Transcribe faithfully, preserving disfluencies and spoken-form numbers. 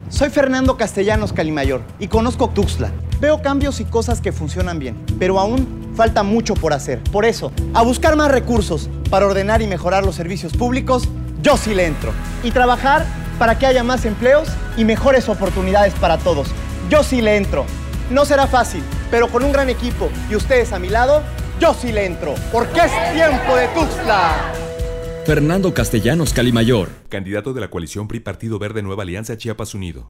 Soy Fernando Castellanos Calimayor y conozco Tuxtla. Veo cambios y cosas que funcionan bien, pero aún falta mucho por hacer. Por eso, a buscar más recursos para ordenar y mejorar los servicios públicos, yo sí le entro. Y trabajar para que haya más empleos y mejores oportunidades para todos. Yo sí le entro. No será fácil, pero con un gran equipo y ustedes a mi lado, yo sí le entro. Porque es tiempo de Tuxtla. Fernando Castellanos Calimayor, candidato de la coalición P R I Partido Verde Nueva Alianza Chiapas Unido.